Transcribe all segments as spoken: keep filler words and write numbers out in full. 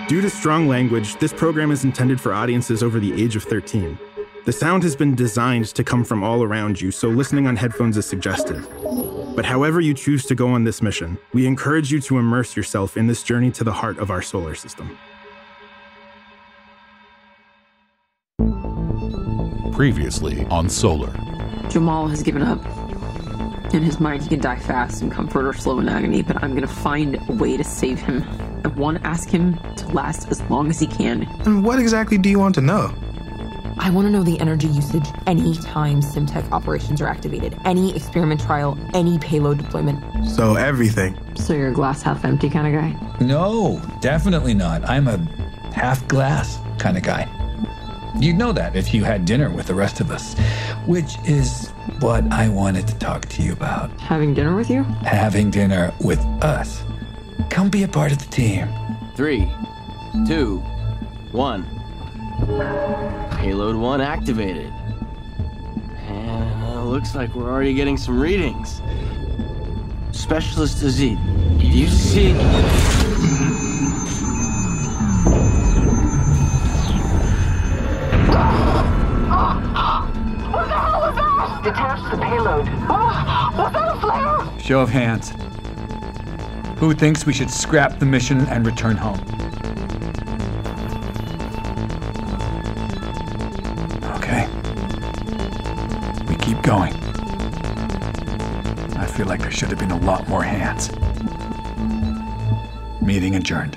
Due to strong language, this program is intended for audiences over the age of thirteen. The sound has been designed to come from all around you, so listening on headphones is suggested. But however you choose to go on this mission, we encourage you to immerse yourself in this journey to the heart of our solar system. Previously on Solar. Jamal has given up. In his mind, he can die fast in comfort or slow in agony, but I'm going to find a way to save him. I want to ask him to last as long as he can. And what exactly do you want to know? I want to know the energy usage any time Simtech operations are activated, any experiment trial, any payload deployment. So everything. So you're a glass half empty kind of guy? No, definitely not. I'm a half glass kind of guy. You'd know that if you had dinner with the rest of us, which is what I wanted to talk to you about. Having dinner with you? Having dinner with us. Come be a part of the team. Three, two, one. Payload one activated. And uh, looks like we're already getting some readings. Specialist Azid, do you see... Detach the payload. Oh, was that a flare? Show of hands. Who thinks we should scrap the mission and return home? Okay. We keep going. I feel like there should have been a lot more hands. Meeting adjourned.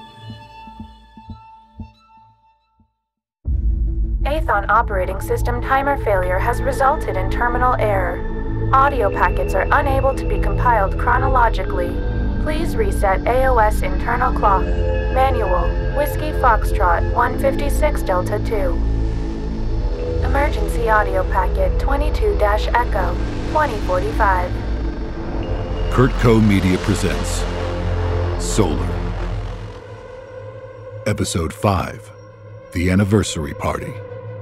Aethon operating system timer failure has resulted in terminal error. Audio packets are unable to be compiled chronologically. Please reset A O S internal clock. Manual, Whiskey Foxtrot one fifty-six Delta two. Emergency audio packet twenty-two Echo twenty forty-five. Kurtco Media presents Solar. Episode five, The Anniversary Party.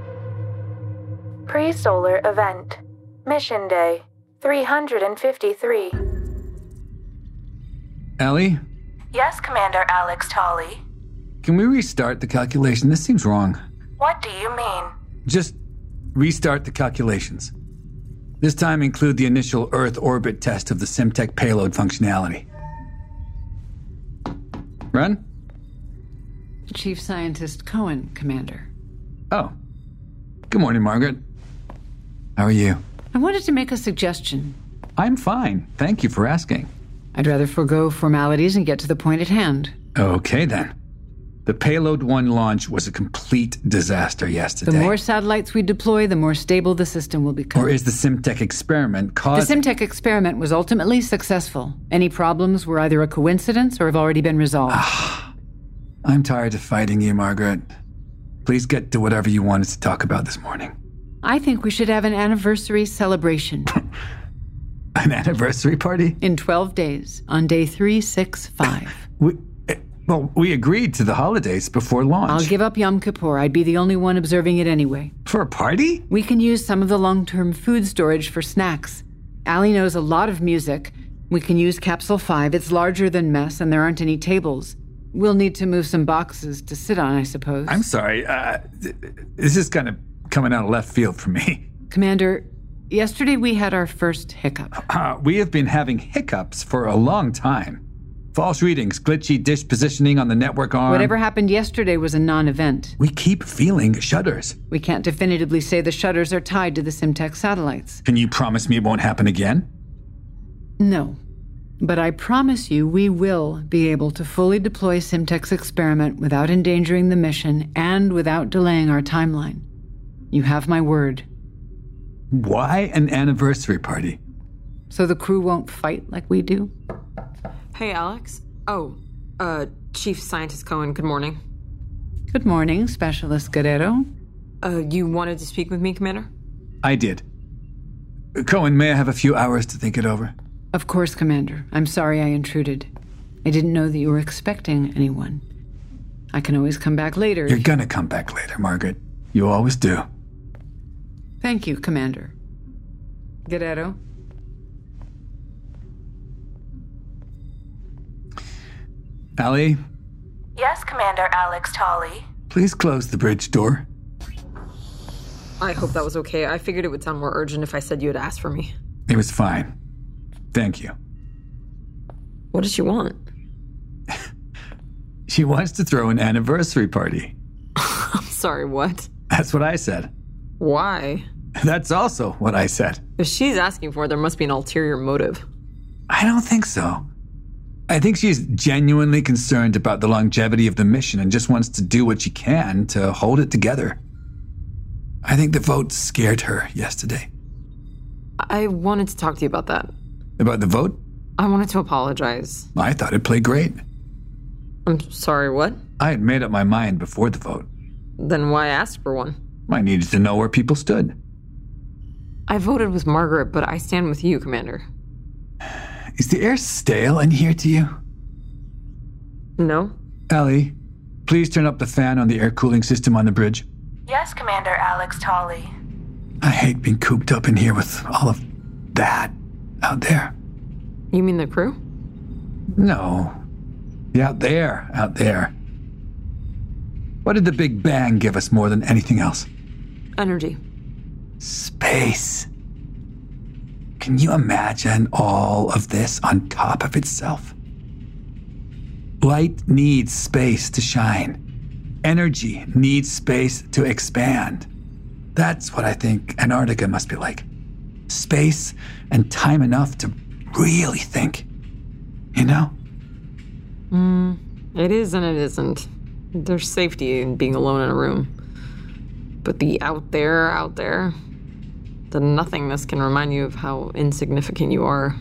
Pre-solar event. Mission day three hundred fifty-three. Ellie? Yes, Commander Alex Tolley. Can we restart the calculation? This seems wrong. What do you mean? Just restart the calculations. This time include the initial Earth orbit test of the Simtech payload functionality. Run? Chief Scientist Cohen, Commander. Oh. Good morning, Margaret. How are you? I wanted to make a suggestion. I'm fine. Thank you for asking. I'd rather forego formalities and get to the point at hand. Okay, then. The Payload one launch was a complete disaster yesterday. The more satellites we deploy, the more stable the system will become. Or is the Simtech experiment causing... The Simtech experiment was ultimately successful. Any problems were either a coincidence or have already been resolved. I'm tired of fighting you, Margaret. Please get to whatever you wanted to talk about this morning. I think we should have an anniversary celebration. An anniversary party? In twelve days, on day three six five. we, well, we agreed to the holidays before launch. I'll give up Yom Kippur. I'd be the only one observing it anyway. For a party? We can use some of the long-term food storage for snacks. Allie knows a lot of music. We can use Capsule five. It's larger than Mess, and there aren't any tables. We'll need to move some boxes to sit on, I suppose. I'm sorry. Uh, this is kind of coming out of left field for me. Commander, yesterday we had our first hiccup. Uh, we have been having hiccups for a long time. False readings, glitchy dish positioning on the network arm. Whatever happened yesterday was a non-event. We keep feeling shudders. We can't definitively say the shutters are tied to the Simtech satellites. Can you promise me it won't happen again? No. But I promise you we will be able to fully deploy Simtech's experiment without endangering the mission and without delaying our timeline. You have my word. Why an anniversary party? So the crew won't fight like we do? Hey, Alex. Oh, uh, Chief Scientist Cohen, good morning. Good morning, Specialist Guerrero. Uh, you wanted to speak with me, Commander? I did. Cohen, may I have a few hours to think it over? Of course, Commander. I'm sorry I intruded. I didn't know that you were expecting anyone. I can always come back later. You're gonna come back later, Margaret. You always do. Thank you, Commander. Guerrero? Allie? Yes, Commander Alex Tolley. Please close the bridge door. I hope that was okay. I figured it would sound more urgent if I said you had asked for me. It was fine. Thank you. What does she want? She wants to throw an anniversary party. I'm sorry, what? That's what I said. Why? That's also what I said. If she's asking for it, there must be an ulterior motive. I don't think so. I think she's genuinely concerned about the longevity of the mission and just wants to do what she can to hold it together. I think the vote scared her yesterday. I wanted to talk to you about that. About the vote? I wanted to apologize. I thought it played great. I'm sorry, what? I had made up my mind before the vote. Then why ask for one? I needed to know where people stood. I voted with Margaret, but I stand with you, Commander. Is the air stale in here to you? No. Ellie, please turn up the fan on the air cooling system on the bridge. Yes, Commander Alex Tolley. I hate being cooped up in here with all of that out there. You mean the crew? No. The out there, out there. What did the Big Bang give us more than anything else? Energy. Space. Can you imagine all of this on top of itself? Light needs space to shine. Energy needs space to expand. That's what I think Antarctica must be like. Space and time enough to really think. You know? Mm, it is and it isn't. There's safety in being alone in a room. But the out there, out there, the nothingness can remind you of how insignificant you are.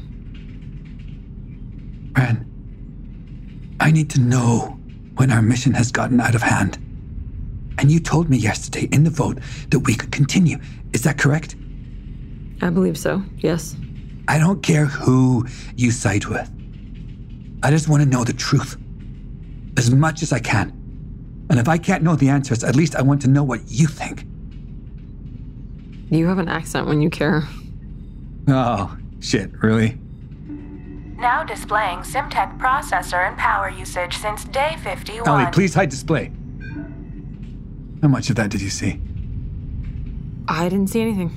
Ren, I need to know when our mission has gotten out of hand. And you told me yesterday in the vote that we could continue. Is that correct? I believe so, yes. I don't care who you side with. I just want to know the truth. As much as I can. And if I can't know the answers, at least I want to know what you think. You have an accent when you care. Oh, shit, really? Now displaying Simtech processor and power usage since day fifty-one. Ellie, please hide display. How much of that did you see? I didn't see anything.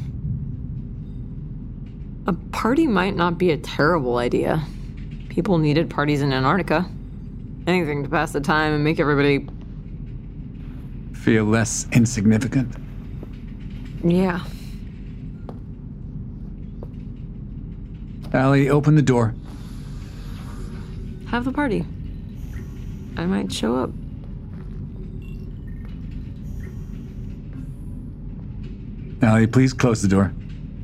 A party might not be a terrible idea. People needed parties in Antarctica. Anything to pass the time and make everybody... feel less insignificant? Yeah. Allie, open the door. Have the party. I might show up. Allie, please close the door.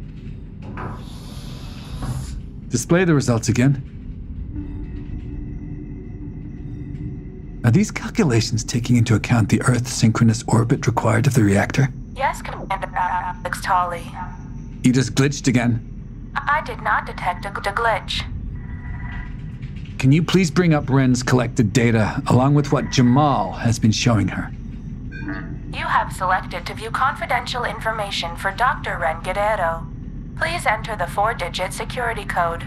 Display the results again. Are these calculations taking into account the Earth's synchronous orbit required of the reactor? Yes, Commander Alex Tolley. You just glitched again. I did not detect a, a glitch. Can you please bring up Ren's collected data, along with what Jamal has been showing her? You have selected to view confidential information for Doctor Ren Guerrero. Please enter the four-digit security code.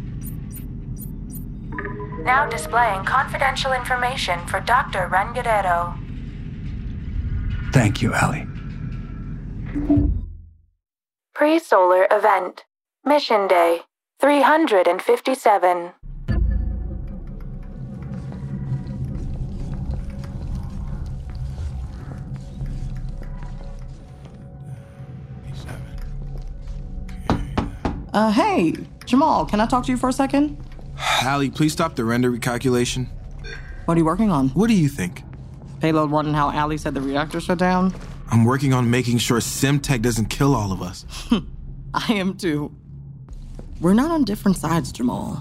Now displaying confidential information for Doctor Ren Guerrero. Thank you, Allie. Pre-solar event. Mission day. three hundred fifty-seven. Uh, hey, Jamal, can I talk to you for a second? Allie, please stop the render recalculation. What are you working on? What do you think? Payload one and how Allie said the reactor shut down? I'm working on making sure Simtech doesn't kill all of us. I am too. We're not on different sides, Jamal.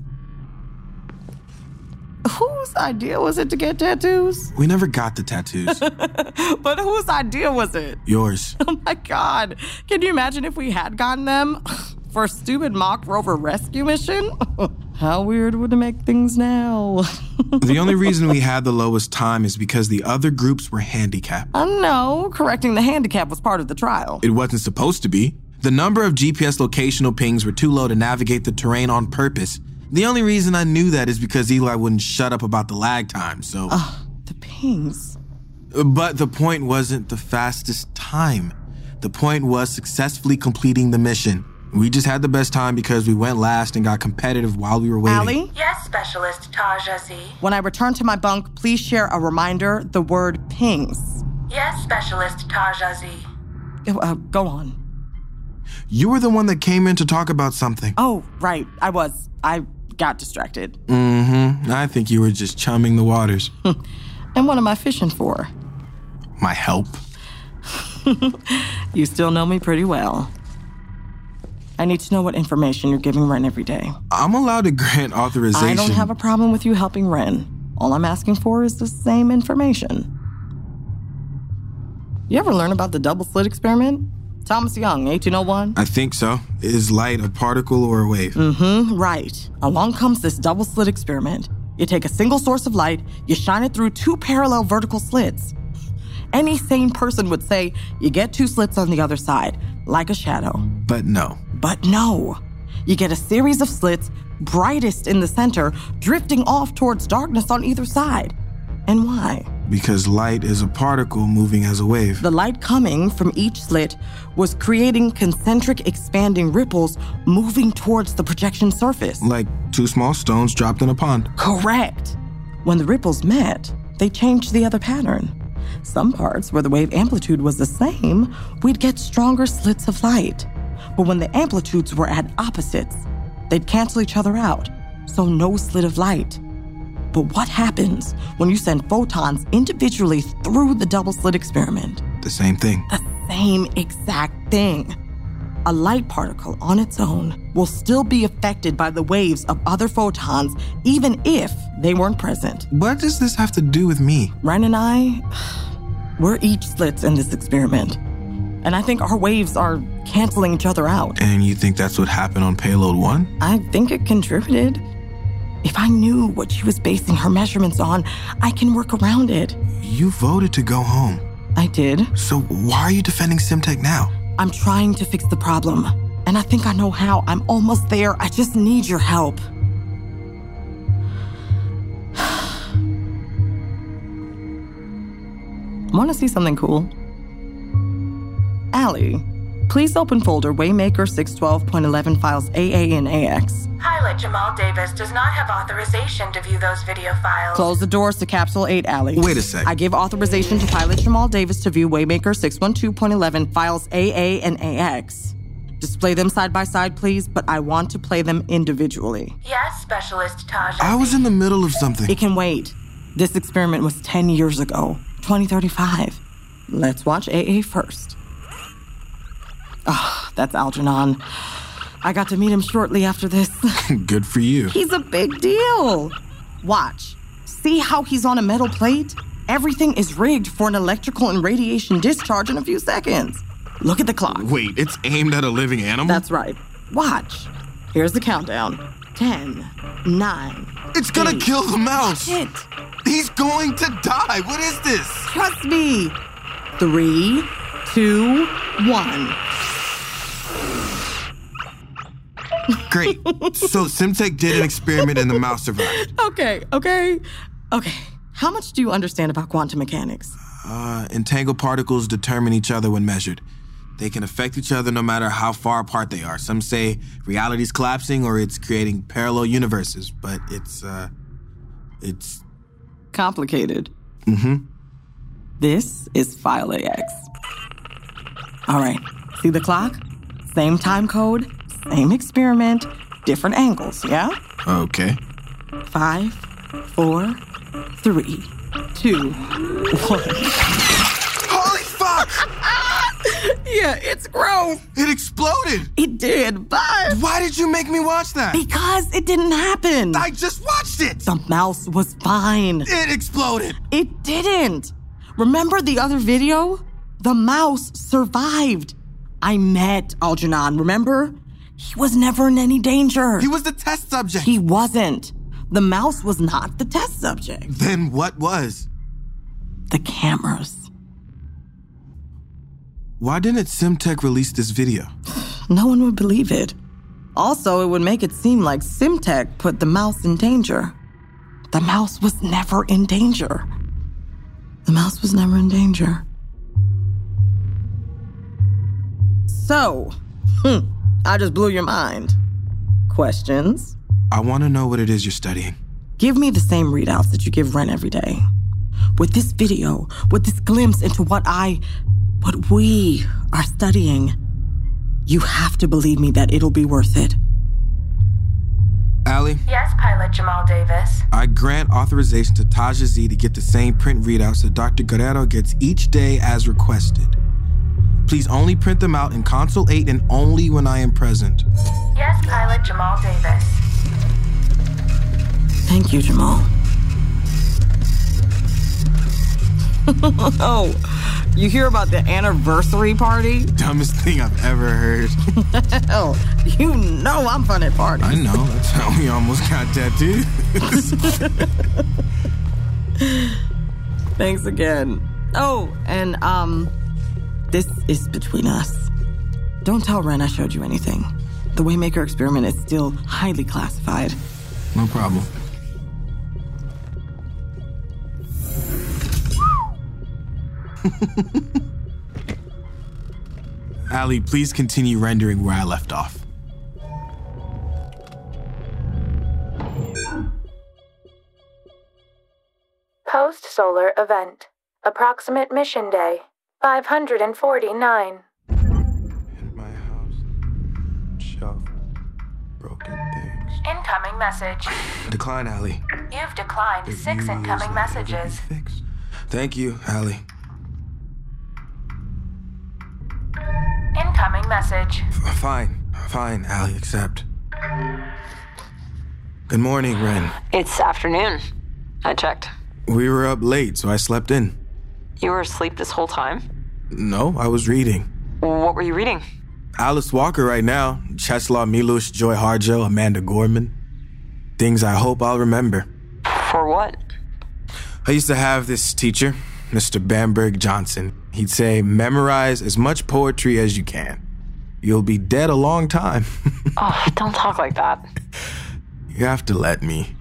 Whose idea was it to get tattoos? We never got the tattoos. But whose idea was it? Yours. Oh my god. Can you imagine if we had gotten them? For a stupid mock rover rescue mission? How weird would it make things now? The only reason we had the lowest time is because the other groups were handicapped. I know. Correcting the handicap was part of the trial. It wasn't supposed to be. The number of G P S locational pings were too low to navigate the terrain on purpose. The only reason I knew that is because Eli wouldn't shut up about the lag time, so... Oh, the pings. But the point wasn't the fastest time. The point was successfully completing the mission. We just had the best time because we went last and got competitive while we were waiting. Allie? Yes, Specialist Taja Z. When I return to my bunk, please share a reminder, the word pings. Yes, Specialist Taja Z. Uh, go on. You were the one that came in to talk about something. Oh, right. I was. I got distracted. Mm-hmm. I think you were just chumming the waters. And what am I fishing for? My help. You still know me pretty well. I need to know what information you're giving Ren every day. I'm allowed to grant authorization. I don't have a problem with you helping Ren. All I'm asking for is the same information. You ever learn about the double slit experiment? Thomas Young, eighteen oh one? I think so. Is light a particle or a wave? Mm-hmm, right. Along comes this double slit experiment. You take a single source of light, you shine it through two parallel vertical slits. Any sane person would say you get two slits on the other side, like a shadow. But no. But no. You get a series of slits, brightest in the center, drifting off towards darkness on either side. And why? Because light is a particle moving as a wave. The light coming from each slit was creating concentric expanding ripples moving towards the projection surface. Like two small stones dropped in a pond. Correct. When the ripples met, they changed the other pattern. Some parts where the wave amplitude was the same, we'd get stronger slits of light. But when the amplitudes were at opposites, they'd cancel each other out, so no slit of light. But what happens when you send photons individually through the double slit experiment? The same thing. The same exact thing. A light particle on its own will still be affected by the waves of other photons, even if they weren't present. What does this have to do with me? Ren and I, we're each slits in this experiment. And I think our waves are canceling each other out. And you think that's what happened on Payload one? I think it contributed. If I knew what she was basing her measurements on, I can work around it. You voted to go home. I did. So why are you defending Simtech now? I'm trying to fix the problem. And I think I know how. I'm almost there. I just need your help. Want to see something cool? Allie, please open folder Waymaker six twelve point eleven files A A and A X. Pilot Jamal Davis does not have authorization to view those video files. Close the doors to Capsule eight, Allie. Wait a sec. I give authorization to Pilot Jamal Davis to view Waymaker six twelve point eleven files A A and A X. Display them side by side, please, but I want to play them individually. Yes, Specialist Taja. I was in the middle of something. It can wait. This experiment was ten years ago, twenty thirty-five. Let's watch A A first. Ah, oh, that's Algernon. I got to meet him shortly after this. Good for you. He's a big deal. Watch. See how he's on a metal plate? Everything is rigged for an electrical and radiation discharge in a few seconds. Look at the clock. Wait, it's aimed at a living animal? That's right. Watch. Here's the countdown. Ten, nine. It's gonna eight. kill the mouse. Shit. He's going to die. What is this? Trust me. Three, two, one. Great. So Simtech did an experiment and the mouse survived. Okay, okay, okay. How much do you understand about quantum mechanics? Uh, entangled particles determine each other when measured. They can affect each other no matter how far apart they are. Some say reality's collapsing or it's creating parallel universes, but it's, uh, it's... complicated. Mm-hmm. This is File A X. All right, see the clock? Same time code, same experiment, different angles, yeah? Okay. Five, four, three, two, one. Holy fuck! Yeah, it's gross. It exploded. It did, but... Why did you make me watch that? Because it didn't happen. I just watched it. The mouse was fine. It exploded. It didn't. Remember the other video? The mouse survived. I met Algernon, remember? He was never in any danger. He was the test subject. He wasn't. The mouse was not the test subject. Then what was? The cameras. Why didn't Simtech release this video? No one would believe it. Also, it would make it seem like Simtech put the mouse in danger. The mouse was never in danger. The mouse was never in danger. So, hmm, I just blew your mind. Questions? I want to know what it is you're studying. Give me the same readouts that you give Ren every day. With this video, with this glimpse into what I, what we are studying, you have to believe me that it'll be worth it. Allie? Yes, Pilot Jamal Davis. I grant authorization to Taja Z to get the same print readouts that Doctor Guerrero gets each day as requested. Please only print them out in Console eight and only when I am present. Yes, Pilot Jamal Davis. Thank you, Jamal. Oh, you hear about the anniversary party? Dumbest thing I've ever heard. Hell, you know I'm fun at parties. I know, that's how we almost got tattooed. Thanks again. Oh, and, um, this is between us. Don't tell Ren I showed you anything. The Waymaker experiment is still highly classified. No problem. Allie, please continue rendering where I left off. Post-solar event. Approximate mission day. five hundred forty-nine. In my house, shelf, broken things. Incoming message. Decline, Allie. You've declined If six you incoming use messages. it, it'll be fixed. Thank you, Allie. Incoming message. F- fine, fine, Allie, accept. Good morning, Ren. It's afternoon. I checked. We were up late, so I slept in. You were asleep this whole time? No, I was reading. What were you reading? Alice Walker right now, Czeslaw Milosz, Joy Harjo, Amanda Gorman. Things I hope I'll remember. For what? I used to have this teacher, Mister Bamberg Johnson. He'd say, memorize as much poetry as you can. You'll be dead a long time. Oh, don't talk like that. You have to let me.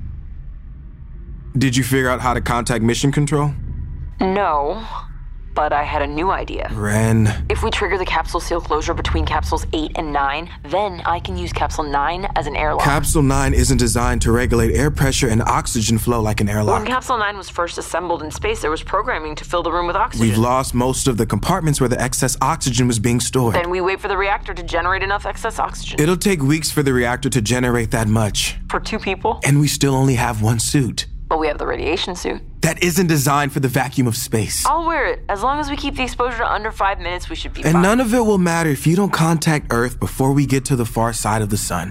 Did you figure out how to contact Mission Control? No, but I had a new idea. Ren. If we trigger the capsule seal closure between capsules eight and nine, then I can use capsule nine as an airlock. Capsule nine isn't designed to regulate air pressure and oxygen flow like an airlock. When capsule nine was first assembled in space, there was programming to fill the room with oxygen. We've lost most of the compartments where the excess oxygen was being stored. Then we wait for the reactor to generate enough excess oxygen. It'll take weeks for the reactor to generate that much. For two people? And we still only have one suit. But we have the radiation suit. That isn't designed for the vacuum of space. I'll wear it. As long as we keep the exposure to under five minutes, we should be and fine. none of it will matter if you don't contact Earth before we get to the far side of the sun.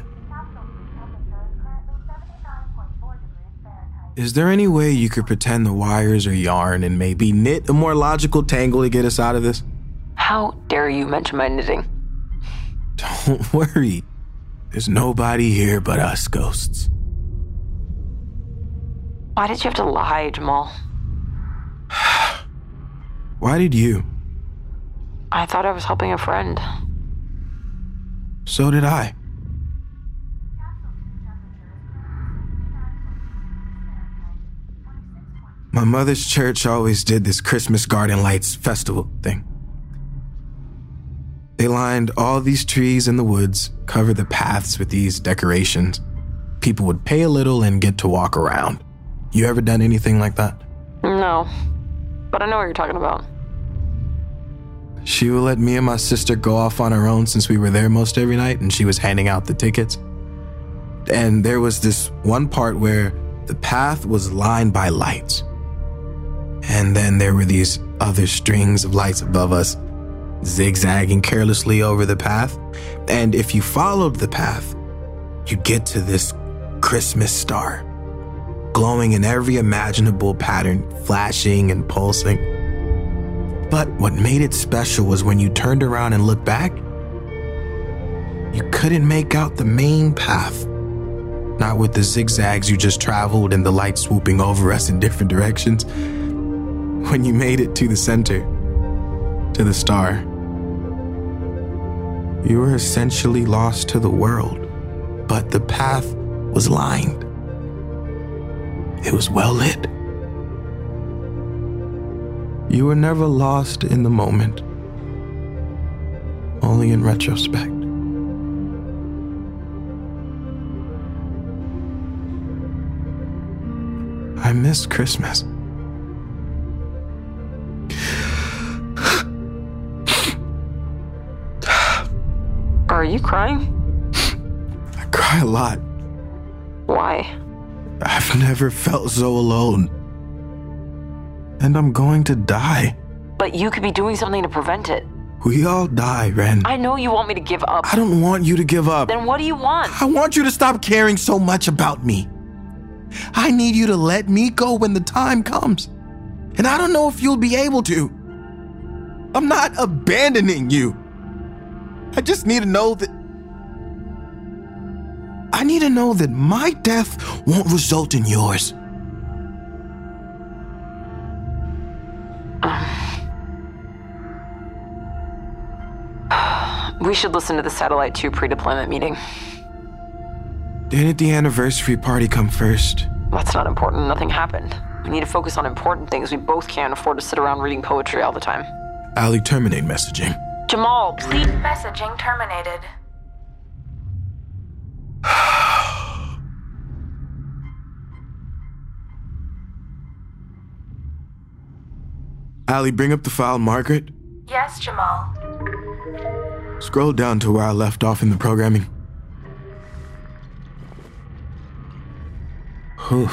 Is there any way you could pretend the wires are yarn and maybe knit a more logical tangle to get us out of this? How dare you mention my knitting? Don't worry. There's nobody here but us ghosts. Why did you have to lie, Jamal? Why did you? I thought I was helping a friend. So did I. My mother's church always did this Christmas garden lights festival thing. They lined all these trees in the woods, covered the paths with these decorations. People would pay a little and get to walk around. You ever done anything like that? No, but I know what you're talking about. She would let me and my sister go off on our own since we were there most every night and she was handing out the tickets. And there was this one part where the path was lined by lights. And then there were these other strings of lights above us, zigzagging carelessly over the path. And if you followed the path, you'd get to this Christmas star, glowing in every imaginable pattern, flashing and pulsing. But what made it special was when you turned around and looked back, you couldn't make out the main path. Not with the zigzags you just traveled and the light swooping over us in different directions. When you made it to the center, to the star, you were essentially lost to the world, but the path was lined. It was well lit. You were never lost in the moment, only in retrospect. I miss Christmas. Are you crying? I cry a lot. Why? I've never felt so alone. And I'm going to die. But you could be doing something to prevent it. We all die, Ren. I know you want me to give up. I don't want you to give up. Then what do you want? I want you to stop caring so much about me. I need you to let me go when the time comes. And I don't know if you'll be able to. I'm not abandoning you. I just need to know that... I need to know that my death won't result in yours. We should listen to the Satellite two pre-deployment meeting. Didn't the anniversary party come first? That's not important. Nothing happened. We need to focus on important things. We both can't afford to sit around reading poetry all the time. Ali, terminate messaging. Jamal, please. Messaging terminated. Ali, bring up the file, Margaret. Yes, Jamal. Scroll down to where I left off in the programming. Whew.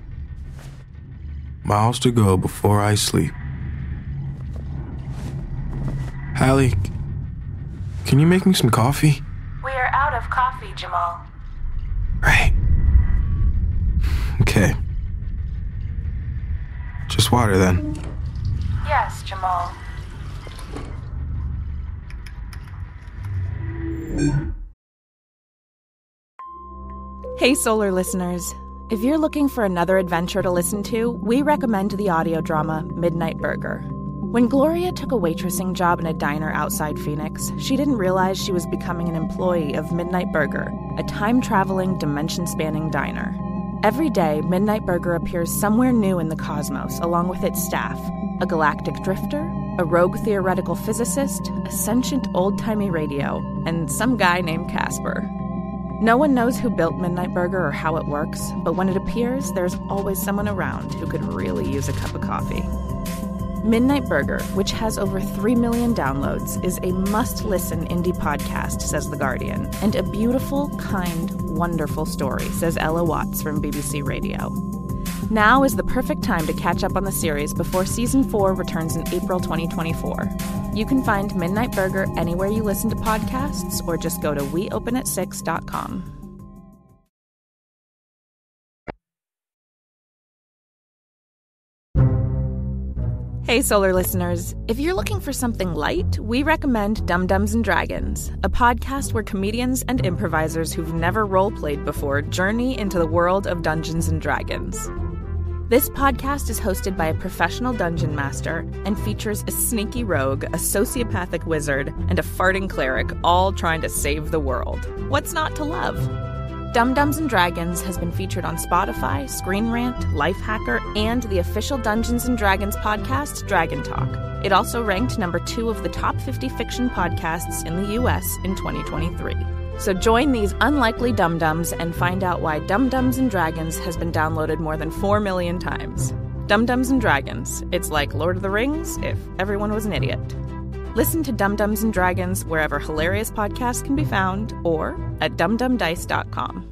Miles to go before I sleep. Hallie, can you make me some coffee? We are out of coffee, Jamal. Right. Okay. Just water then. Yes, Jamal. Hey, Solar listeners. If you're looking for another adventure to listen to, we recommend the audio drama Midnight Burger. When Gloria took a waitressing job in a diner outside Phoenix, she didn't realize she was becoming an employee of Midnight Burger, a time-traveling, dimension-spanning diner. Every day, Midnight Burger appears somewhere new in the cosmos, along with its staff, a galactic drifter, a rogue theoretical physicist, a sentient old-timey radio, and some guy named Casper. No one knows who built Midnight Burger or how it works, but when it appears, there's always someone around who could really use a cup of coffee. Midnight Burger, which has over three million downloads, is a must-listen indie podcast, says The Guardian, and a beautiful, kind, wonderful story, says Ella Watts from B B C Radio. Now is the perfect time to catch up on the series before Season four returns in April twenty twenty-four. You can find Midnight Burger anywhere you listen to podcasts, or just go to we open at six dot com. Hey, Solar listeners. If you're looking for something light, we recommend Dum Dums and Dragons, a podcast where comedians and improvisers who've never role-played before journey into the world of Dungeons and Dragons. This podcast is hosted by a professional dungeon master and features a sneaky rogue, a sociopathic wizard, and a farting cleric, all trying to save the world. What's not to love? Dum Dums and Dragons has been featured on Spotify, Screen Rant, Lifehacker, and the official Dungeons and Dragons podcast, Dragon Talk. It also ranked number two of the top fifty fiction podcasts in the U S in twenty twenty-three. So join these unlikely dum-dums and find out why Dum Dums and Dragons has been downloaded more than four million times. Dum Dums and Dragons. It's like Lord of the Rings if everyone was an idiot. Listen to Dum Dums and Dragons wherever hilarious podcasts can be found, or at dum dum dice dot com.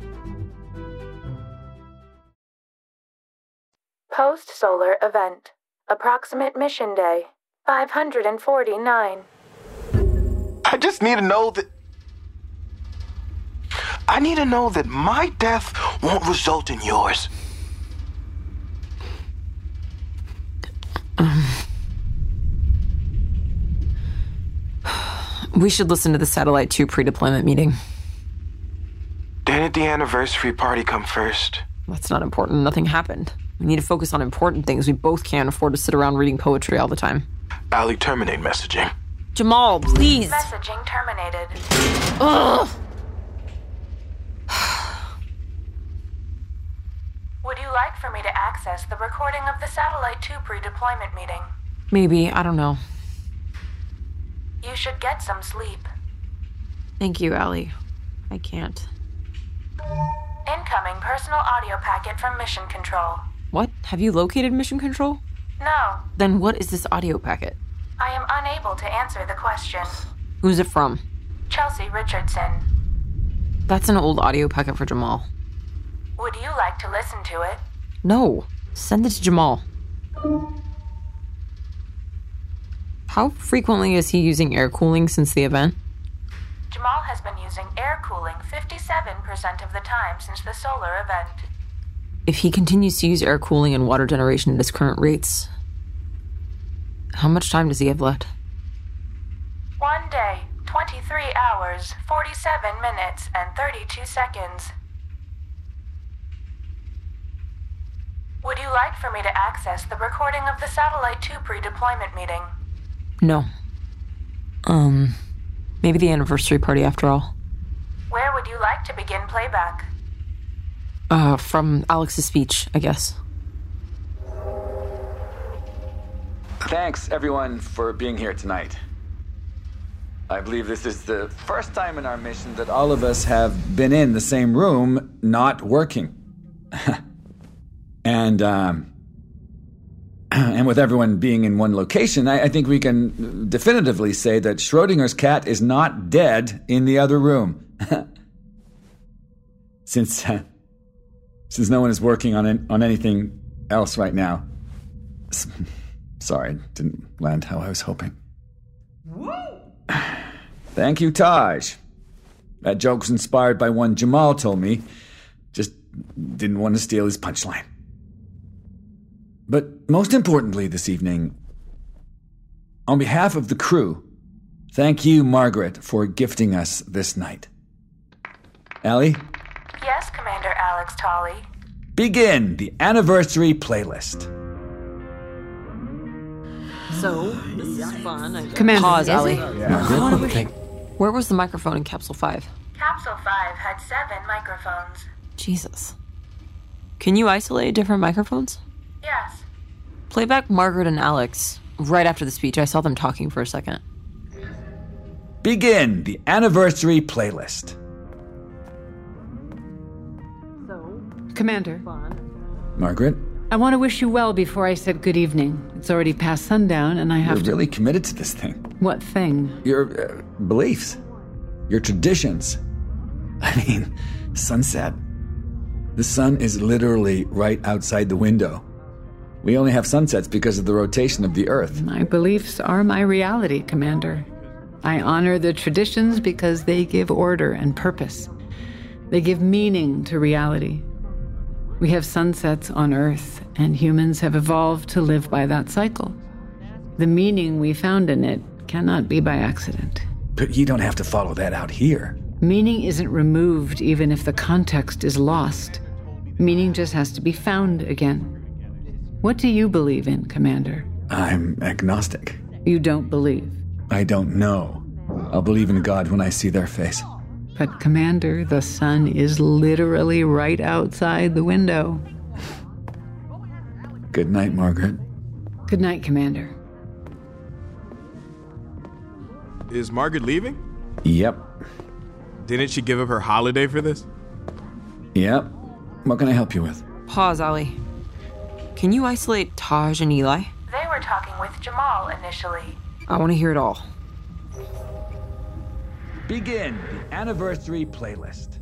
Post-solar event. Approximate mission day. five hundred forty-nine. I just need to know that... I need to know that my death won't result in yours. Um... We should listen to the Satellite two pre-deployment meeting. Didn't the anniversary party come first? That's not important. Nothing happened. We need to focus on important things. We both can't afford to sit around reading poetry all the time. Ali, terminate messaging. Jamal, please. Messaging terminated. Ugh. Would you like for me to access the recording of the Satellite two pre-deployment meeting? Maybe, I don't know. You should get some sleep. Thank you, Allie. I can't. Incoming personal audio packet from Mission Control. What? Have you located Mission Control? No. Then what is this audio packet? I am unable to answer the question. Who's it from? Chelsea Richardson. That's an old audio packet for Jamal. Would you like to listen to it? No. Send it to Jamal. How frequently is he using air cooling since the event? Jamal has been using air cooling fifty-seven percent of the time since the solar event. If he continues to use air cooling and water generation at his current rates, how much time does he have left? One day, twenty-three hours, forty-seven minutes, and thirty-two seconds. Would you like for me to access the recording of the Satellite two pre-deployment meeting? No. Um, maybe the anniversary party after all. Where would you like to begin playback? Uh, from Alex's speech, I guess. Thanks, everyone, for being here tonight. I believe this is the first time in our mission that all of us have been in the same room, not working. and, um... And with everyone being in one location, I, I think we can definitively say that Schrodinger's cat is not dead in the other room. since uh, since no one is working on it, on anything else right now. S- Sorry, it didn't land how I was hoping. Whoa. Thank you, Taj. That joke was inspired by one Jamal told me. Just didn't want to steal his punchline. But most importantly this evening, on behalf of the crew, thank you, Margaret, for gifting us this night. Allie? Yes, Commander Alex Tolley. Begin the anniversary playlist. So, this is fun. I Commander, Pause, is Allie. it? Yeah. Where was the microphone in Capsule five? Capsule five had seven microphones. Jesus. Can you isolate different microphones? Yes. Play back Margaret and Alex. Right after the speech, I saw them talking for a second. Begin the anniversary playlist. Commander. Margaret? I want to wish you well before I said good evening. It's already past sundown, and I have You're to... really committed to this thing. What thing? Your uh, beliefs. Your traditions. I mean, sunset. The sun is literally right outside the window. We only have sunsets because of the rotation of the Earth. My beliefs are my reality, Commander. I honor the traditions because they give order and purpose. They give meaning to reality. We have sunsets on Earth, and humans have evolved to live by that cycle. The meaning we found in it cannot be by accident. But you don't have to follow that out here. Meaning isn't removed even if the context is lost. Meaning just has to be found again. What do you believe in, Commander? I'm agnostic. You don't believe. I don't know. I'll believe in God when I see their face. But, Commander, the sun is literally right outside the window. Good night, Margaret. Good night, Commander. Is Margaret leaving? Yep. Didn't she give up her holiday for this? Yep. What can I help you with? Pause, Allie. Can you isolate Taj and Eli? They were talking with Jamal initially. I want to hear it all. Begin the anniversary playlist.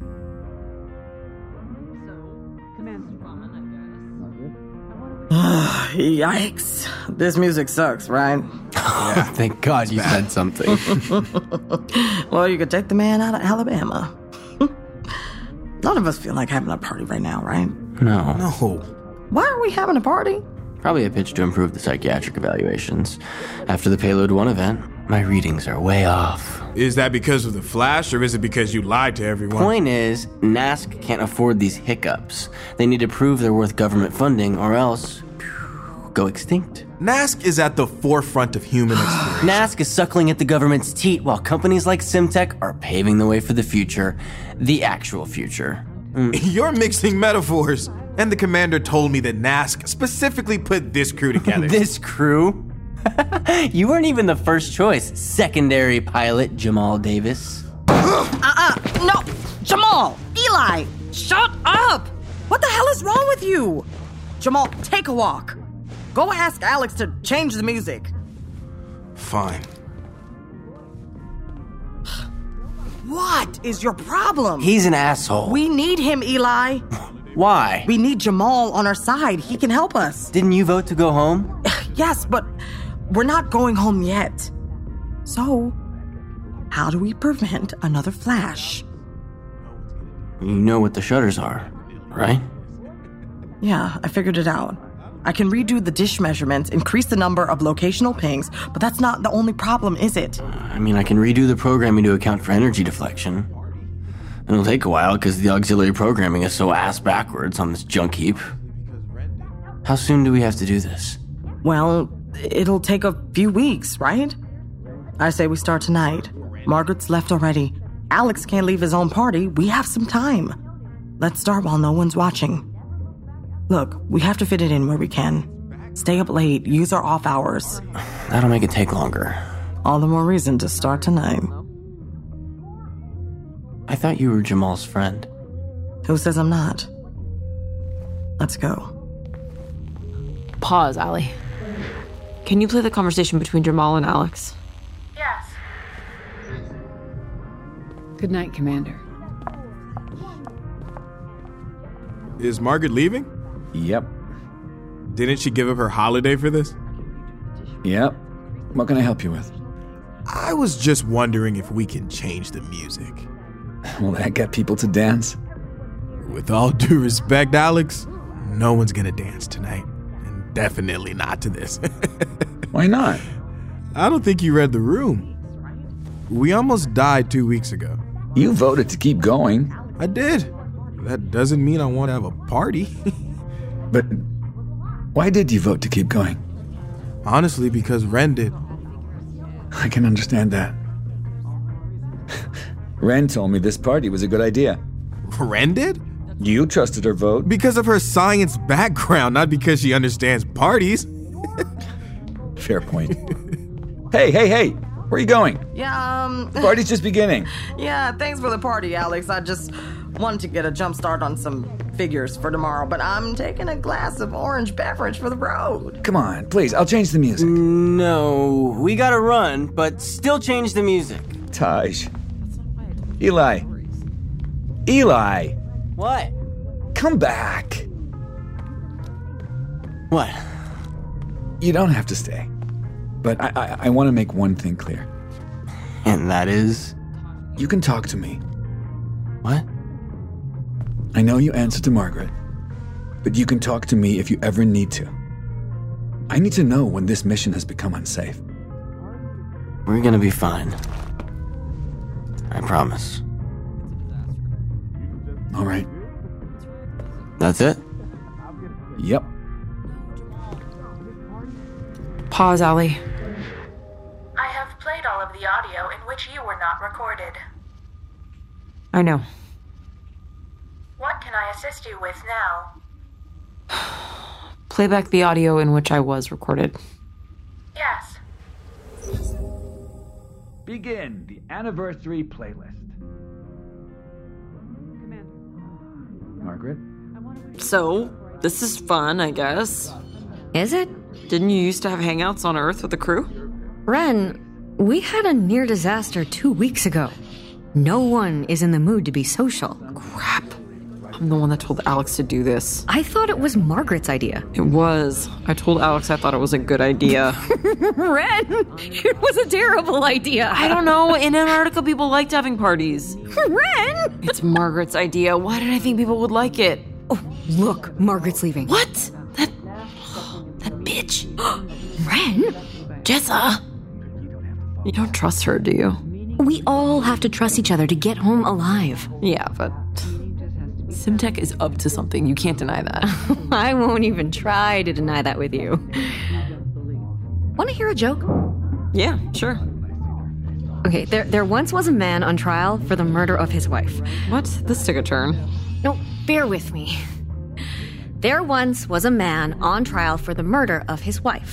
Yikes. This music sucks, right? Yeah, thank God you said something. Well, you could take the man out of Alabama. None of us feel like having a party right now, right? No. No. Why are we having a party? Probably a pitch to improve the psychiatric evaluations. After the Payload one event, my readings are way off. Is that because of the Flash, or is it because you lied to everyone? Point is, N A S C can't afford these hiccups. They need to prove they're worth government funding, or else phew, go extinct. N A S C is at the forefront of human exploration. N A S C is suckling at the government's teat, while companies like Simtech are paving the way for the future. The actual future. Mm. You're mixing metaphors. And the commander told me that N A S C specifically put this crew together. This crew? You weren't even the first choice, secondary pilot Jamal Davis. Uh-uh, no! Jamal! Eli! Shut up! What the hell is wrong with you? Jamal, take a walk. Go ask Alex to change the music. Fine. What is your problem? He's an asshole. We need him, Eli. Why? We need Jamal on our side. He can help us. Didn't you vote to go home? Yes, but we're not going home yet. So, how do we prevent another flash? You know what the shutters are, right? Yeah, I figured it out. I can redo the dish measurements, increase the number of locational pings, but that's not the only problem, is it? I mean, I can redo the programming to account for energy deflection. It'll take a while because the auxiliary programming is so ass backwards on this junk heap. How soon do we have to do this? Well, it'll take a few weeks, right? I say we start tonight. Margaret's left already. Alex can't leave his own party. We have some time. Let's start while no one's watching. Look, we have to fit it in where we can. Stay up late, use our off hours. That'll make it take longer. All the more reason to start tonight. I thought you were Jamal's friend. Who says I'm not? Let's go. Pause, Allie. Can you play the conversation between Jamal and Alex? Yes. Good night, Commander. Is Margaret leaving? Yep. Didn't she give up her holiday for this? Yep. What can I help you with? I was just wondering if we can change the music. Will that get people to dance? With all due respect, Alex, no one's gonna dance tonight. And definitely not to this. Why not? I don't think you read the room. We almost died two weeks ago. You voted to keep going. I did. That doesn't mean I want to have a party. But why did you vote to keep going? Honestly, because Ren did. I can understand that. Ren told me this party was a good idea. Ren did? You trusted her vote. Because of her science background, not because she understands parties. Fair point. Hey, hey, hey! Where are you going? Yeah, um... The party's just beginning. Yeah, thanks for the party, Alex. I just wanted to get a jump start on some figures for tomorrow, but I'm taking a glass of orange beverage for the road. Come on, please, I'll change the music. No, we gotta run, but still change the music. Taj. Eli. Eli! What? Come back. What? You don't have to stay. But I, I, I want to make one thing clear. And that is? You can talk to me. What? I know you answer to Margaret, but you can talk to me if you ever need to. I need to know when this mission has become unsafe. We're gonna be fine. I promise. All right. That's it? Yep. Pause, Allie. I have played all of the audio in which you were not recorded. I know. What can I assist you with now? Play back the audio in which I was recorded. Yes. Begin the anniversary playlist. Margaret? So, this is fun, I guess. Is it? Didn't you used to have hangouts on Earth with the crew? Ren, we had a near disaster two weeks ago. No one is in the mood to be social. Crap. I'm the one that told Alex to do this. I thought it was Margaret's idea. It was. I told Alex I thought it was a good idea. Ren, it was a terrible idea. I don't know. In Antarctica, people liked having parties. Ren! It's Margaret's idea. Why did I think people would like it? Oh, look, Margaret's leaving. What? That... that bitch. Ren? Jessa. You don't trust her, do you? We all have to trust each other to get home alive. Yeah, but... Simtech is up to something. You can't deny that. I won't even try to deny that with you. Want to hear a joke? Yeah, sure. Okay, there there once was a man on trial for the murder of his wife. What? This took a turn. No, bear with me. There once was a man on trial for the murder of his wife.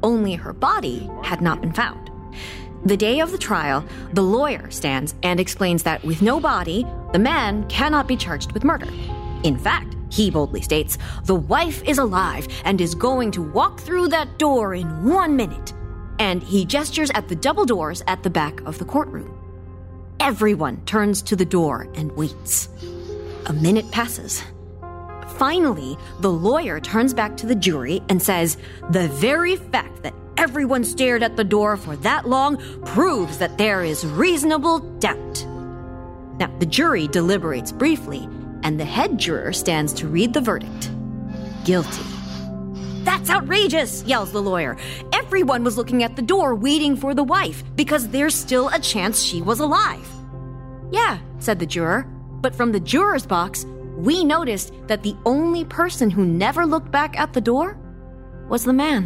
only her body had not been found. The day of the trial, the lawyer stands and explains that with no body, the man cannot be charged with murder. In fact, he boldly states, the wife is alive and is going to walk through that door in one minute. And he gestures at the double doors at the back of the courtroom. Everyone turns to the door and waits. A minute passes. Finally, the lawyer turns back to the jury and says, the very fact that everyone stared at the door for that long proves that there is reasonable doubt. Now, the jury deliberates briefly, and the head juror stands to read the verdict. Guilty. That's outrageous, yells the lawyer. Everyone was looking at the door waiting for the wife because there's still a chance she was alive. Yeah, said the juror, but from the juror's box, we noticed that the only person who never looked back at the door was the man.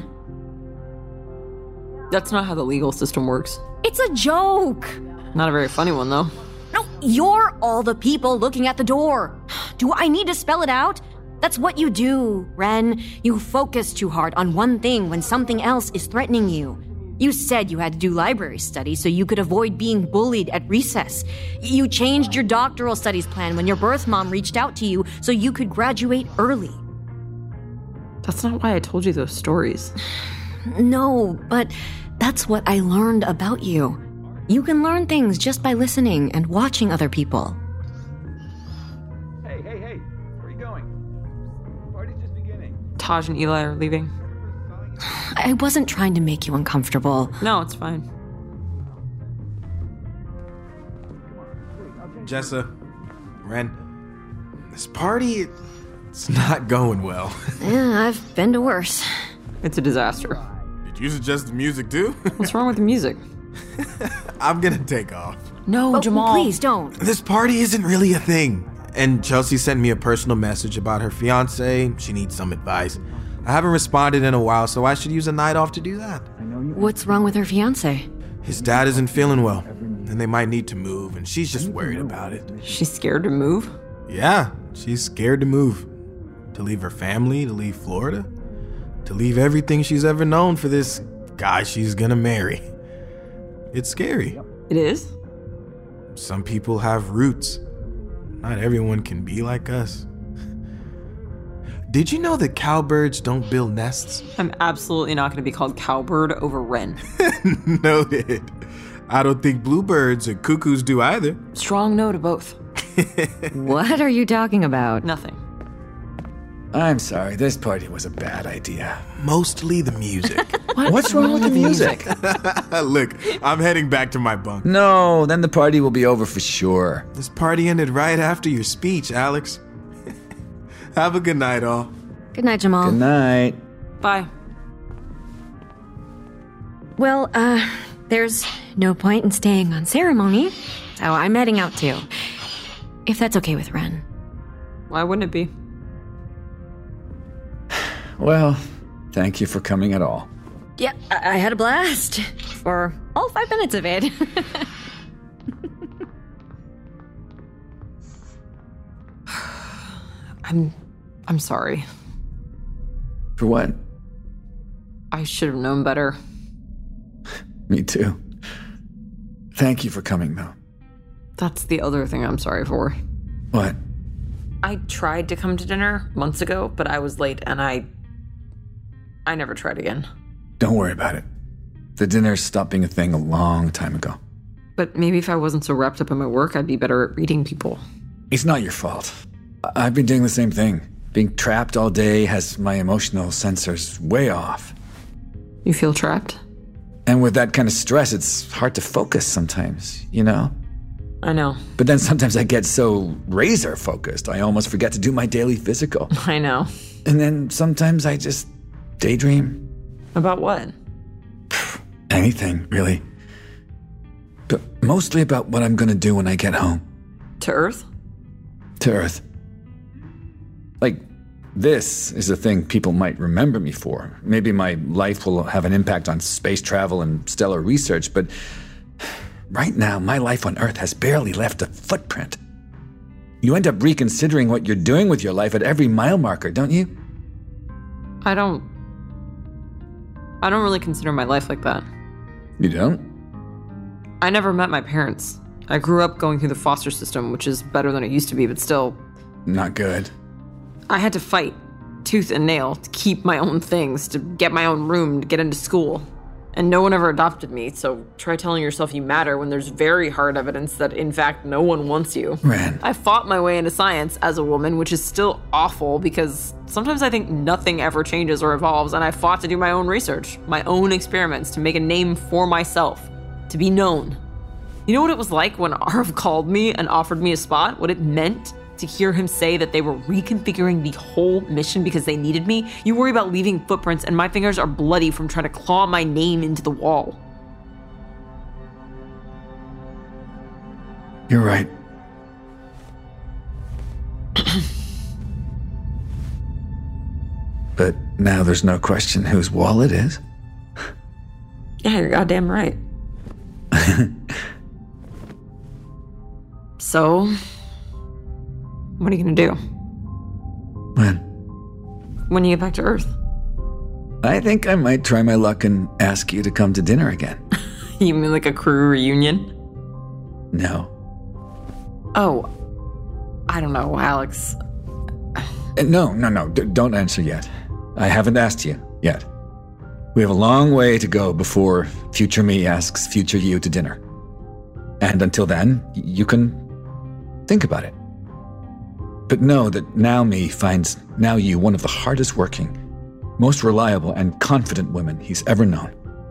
That's not how the legal system works. It's a joke. Not a very funny one, though. No, you're all the people looking at the door. Do I need to spell it out? That's what you do, Ren. You focus too hard on one thing when something else is threatening you. You said you had to do library studies so you could avoid being bullied at recess. You changed your doctoral studies plan when your birth mom reached out to you so you could graduate early. That's not why I told you those stories. No, but that's what I learned about you. You can learn things just by listening and watching other people. Hey, hey, hey, where are you going? The party's just beginning. Taj and Eli are leaving. I wasn't trying to make you uncomfortable. No, it's fine. Jessa, Ren, this party, it's not going well. Yeah, I've been to worse. It's a disaster. Did you suggest the music too? What's wrong with the music? I'm gonna take off. No, oh, Jamal. Please don't. This party isn't really a thing. And Chelsea sent me a personal message about her fiance. She needs some advice. I haven't responded in a while, so I should use a night off to do that. What's wrong with her fiance? His dad isn't feeling well, and they might need to move, and she's just worried about it. She's scared to move? Yeah, she's scared to move. To leave her family, to leave Florida, to leave everything she's ever known for this guy she's gonna marry. It's scary. It is? Some people have roots. Not everyone can be like us. Did you know that cowbirds don't build nests? I'm absolutely not going to be called cowbird over Ren. Noted. I don't think bluebirds or cuckoos do either. Strong no to both. What are you talking about? Nothing. I'm sorry, this party was a bad idea. Mostly the music. What? What's wrong with the music? Look, I'm heading back to my bunk. No, then the party will be over for sure. This party ended right after your speech, Alex. Have a good night, all. Good night, Jamal. Good night. Bye. Well, uh, there's no point in staying on ceremony, so I'm heading out too. If that's okay with Ren. Why wouldn't it be? Well, thank you for coming at all. Yeah, I, I had a blast. For all five minutes of it. I'm... I'm sorry. For what? I should have known better. Me too. Thank you for coming, though. That's the other thing I'm sorry for. What? I tried to come to dinner months ago, but I was late and I... I never tried again. Don't worry about it. The dinner stopped being a thing a long time ago. But maybe if I wasn't so wrapped up in my work, I'd be better at reading people. It's not your fault. I- I've been doing the same thing. Being trapped all day has my emotional sensors way off. You feel trapped? And with that kind of stress, it's hard to focus sometimes, you know? I know. But then sometimes I get so razor focused, I almost forget to do my daily physical. I know. And then sometimes I just daydream. About what? Anything, really. But mostly about what I'm gonna do when I get home. To Earth? To Earth. Like, this is a thing people might remember me for. Maybe my life will have an impact on space travel and stellar research, but right now, my life on Earth has barely left a footprint. You end up reconsidering what you're doing with your life at every mile marker, don't you? I don't... I don't really consider my life like that. You don't? I never met my parents. I grew up going through the foster system, which is better than it used to be, but still... Not good. I had to fight, tooth and nail, to keep my own things, to get my own room, to get into school. And no one ever adopted me, so try telling yourself you matter when there's very hard evidence that, in fact, no one wants you. Ren. I fought my way into science as a woman, which is still awful because sometimes I think nothing ever changes or evolves, and I fought to do my own research, my own experiments, to make a name for myself, to be known. You know what it was like when Arv called me and offered me a spot? What it meant to hear him say that they were reconfiguring the whole mission because they needed me? You worry about leaving footprints, and my fingers are bloody from trying to claw my name into the wall. You're right. But now there's no question whose wall it is. Yeah, you're goddamn right. So, what are you gonna do? When? When you get back to Earth. I think I might try my luck and ask you to come to dinner again. You mean like a crew reunion? No. Oh, I don't know, Alex. Uh, No, no, no, D- don't answer yet. I haven't asked you yet. We have a long way to go before future me asks future you to dinner. And until then, y- you can think about it. But know that now me finds now you one of the hardest working, most reliable and confident women he's ever known.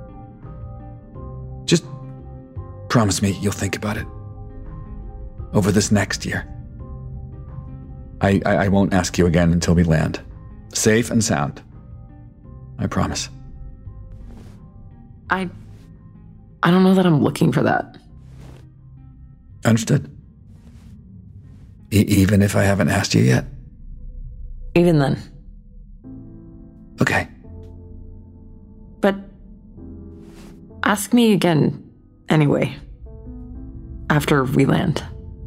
Just promise me you'll think about it. Over this next year. I, I, I won't ask you again until we land. Safe and sound. I promise. I... I don't know that I'm looking for that. Understood. E- even if I haven't asked you yet? Even then. Okay. But... ask me again, anyway. After we land.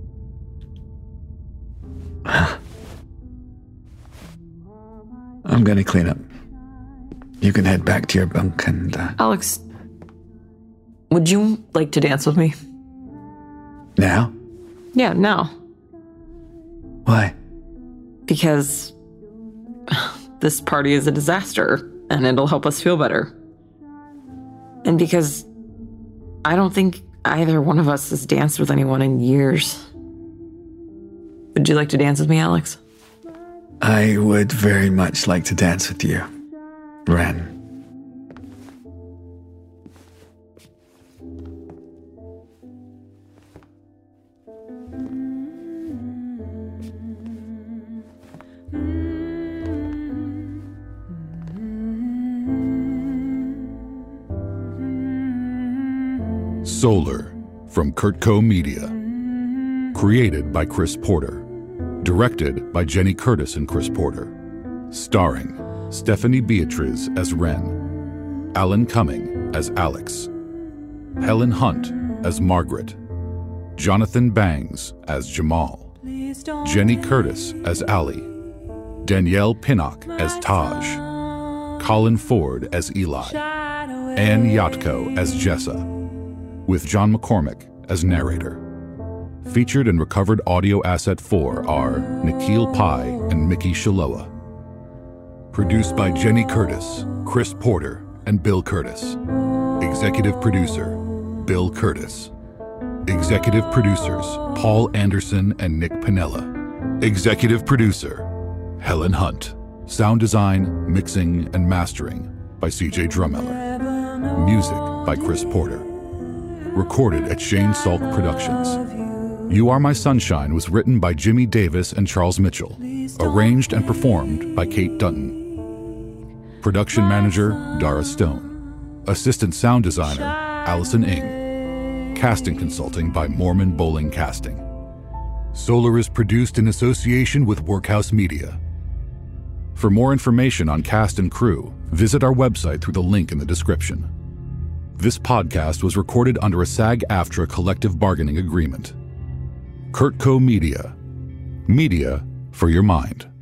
I'm gonna clean up. You can head back to your bunk and, uh... Alex, would you like to dance with me? Now? Yeah, now. Why? Because this party is a disaster, and it'll help us feel better. And because I don't think either one of us has danced with anyone in years. Would you like to dance with me, Alex? I would very much like to dance with you, Ren. Solar from Kurtco Media. Created by Chris Porter. Directed by Jenny Curtis and Chris Porter. Starring Stephanie Beatriz as Ren. Alan Cumming as Alex. Helen Hunt as Margaret. Jonathan Bangs as Jamal. Jenny Curtis as Ali. Danielle Pinnock as Taj. Colin Ford as Eli. Ann Yatko as Jessa. With John McCormick as narrator. Featured and recovered audio asset four are Nikhil Pai and Mickey Shiloah. Produced by Jenny Curtis, Chris Porter, and Bill Curtis. Executive producer, Bill Curtis. Executive producers, Paul Anderson and Nick Pinella. Executive producer, Helen Hunt. Sound design, mixing, and mastering by C J Drummeller. Music by Chris Porter. Recorded at Shane Salk Productions. You Are My Sunshine was written by Jimmy Davis and Charles Mitchell. Arranged and performed by Kate Dutton. Production manager, Dara Stone. Assistant sound designer, Allison Ng. Casting consulting by Mormon Bowling Casting. Solar is produced in association with Workhouse Media. For more information on cast and crew, visit our website through the link in the description. This podcast was recorded under a SAG-AFTRA collective bargaining agreement. Kurtco Media. Media for your mind.